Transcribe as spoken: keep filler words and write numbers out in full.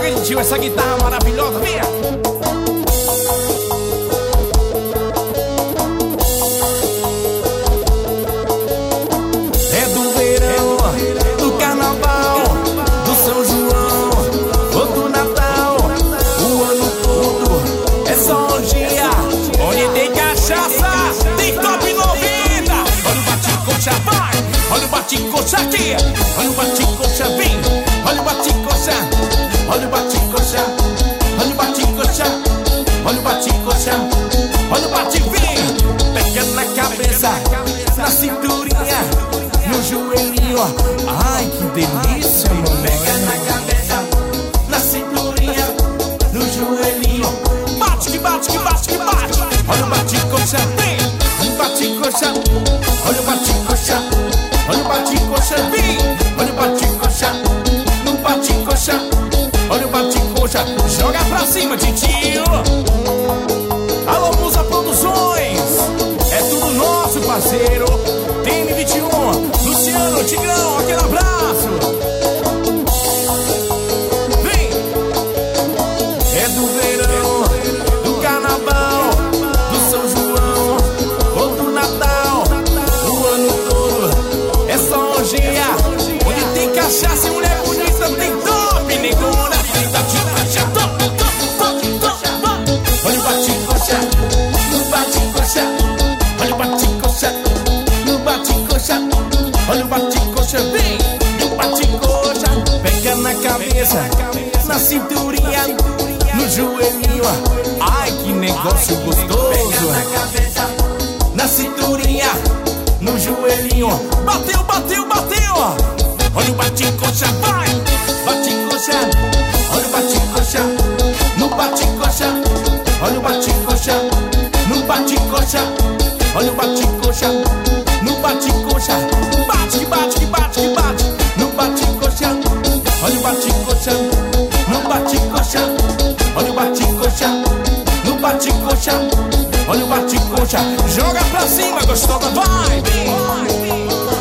Joga de tio essa guitarra maravilhosa, vem! É do verão, do carnaval, do São João ou do Natal. O ano todo é só orgia, onde tem cachaça, tem top noventa. Olha o bate-coxa, vai! Olha o bate-coxa aqui, olha o bate-coxa, vem! Olha o bate-coxa, olha o bate-coxa, olha o bate-coxa, olha o bate-coxa, olha o bate-vem. Pega na cabeça, na cinturinha, no joelhinho. Ai, que delícia, mano. Pega na cabeça, na cinturinha, no joelhinho. Bate que bate, que bate, que bate. Olha o bate-coxa, vem! Olha o bate-coxa, olha o bate-coxa, olha o bate-coxa, vem! Olha o bate-coxa, no bate-coxa, olha o bate-coxa, joga pra cima, titio. Alô, Musa Produções, é tudo nosso, parceiro. T M vinte e um, Luciano, Tigrão, aquele abraço. Vem! É do verão, do carnaval, do São João ou do Natal. O ano todo é só orgia, onde tem cachaça e mulher bonita, tem top, negona. Top, top, top, top. Olha o bate-coxa, no bate-coxa, olha o bate-coxa, no bate-coxa, olha o bate-coxa, vem! No bate-coxa, pega na cabeça, na cinturinha, no joelhinho. Ai, que negócio gostoso. Pega na cabeça, na cinturinha, no joelhinho. Bateu, bateu, bateu. Olha o bate-coxa, vai! Bate-coxa, olha o bate-coxa, no bate-coxa, olha o bate-coxa, no bate-coxa, olha o bate-coxa, no bate-coxa. Bate que bate, que bate, que bate, no bate-coxa, olha o bate-coxa, no bate-coxa, olha o bate-coxa, no bate-coxa, olha o bate-coxa. Joga pra cima, gostosa, vai! Vai!